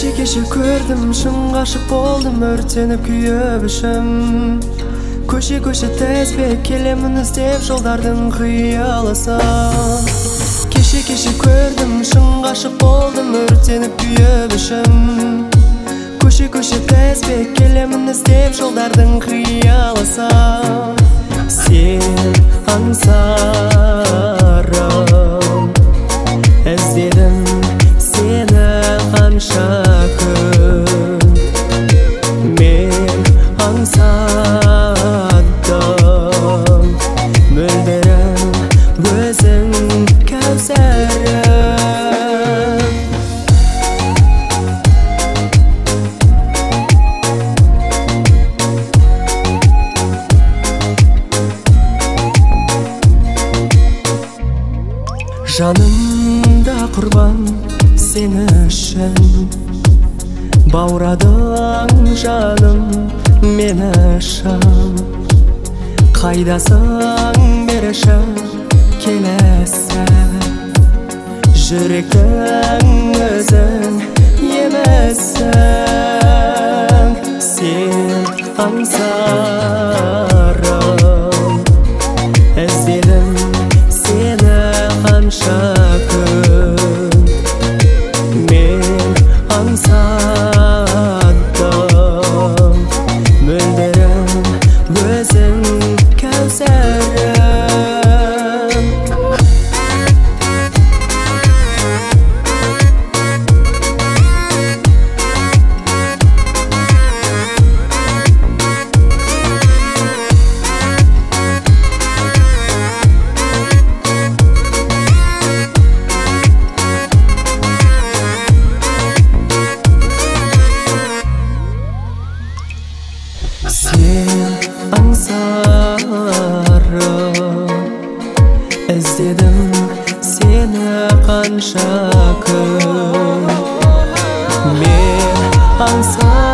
Кеше көрдім, шын ғашық болдым, өртеніп күйіп ішім. Көше тізбек келемін іздеп жолдардың қиылысын. Кеше көрдім, шын ғашық болдым, өртеніп күйіп ішім. Көше тізбек келемін іздеп жолдардың қиылысын. Сен аңсарым, іздедім сені қанша күн. Мен аңсадым мөлдірім өзің кәусәрім. Жанымда құрбан сені үшін, баурадың жаным мені шын. Қайдасың берші келесі, жүректің өзің емессің. Сен аңсарым, іздедім сені қанша күн. Мен аңсадым мөлдірім өзің кәусәрім. Сен аңсарым, іздедім сені қанша күн. Мен аңсарым,